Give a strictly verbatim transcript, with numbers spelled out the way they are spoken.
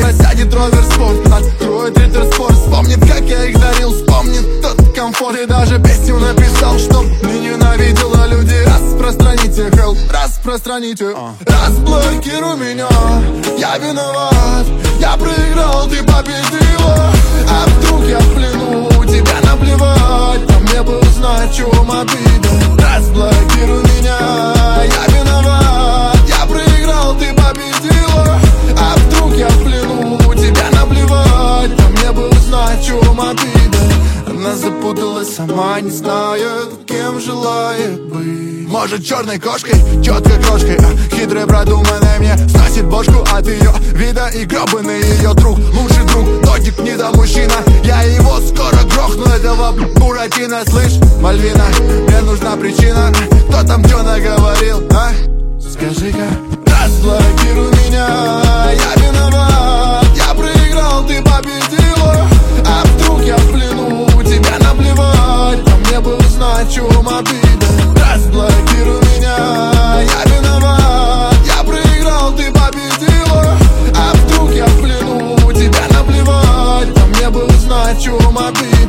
когда сядет ровер спорт, откроет риттер-спорт, вспомнит, как я их дарил, вспомнит тот комфорт. И даже песню написал, чтоб не ненавидела люди. Распространите хелп, распространите. Разблокируй меня, я виноват, я проиграл, ты победила. А вдруг я в плену, тебя наплевать, а мне бы узнать, в чем обида. Разблокируй меня, я виноват, я проиграл, ты победила. А вдруг я в плену, тебя наплевать, а мне бы узнать, в чем обида. Она запуталась, сама не знает, кем желает быть. Может, черной кошкой, четкой кошкой, а хитрой продуманной мне сносит бошку от ее вида. И гребаный ее друг, лучший друг, додик не да мужчина. Я его скоро грохну, этого Буратино. Слышь, Мальвина, мне нужна причина. Кто там что наговорил, а? Скажи-ка. Разблокируй меня, я виноват, я проиграл, ты победила. А вдруг я в плену, тебя наплевать, а мне бы узнать, в чем обида. Разблокируй меня, я виноват, я проиграл, ты победила. А вдруг я в плену, тебя наплевать, а мне бы узнать, в чем обида.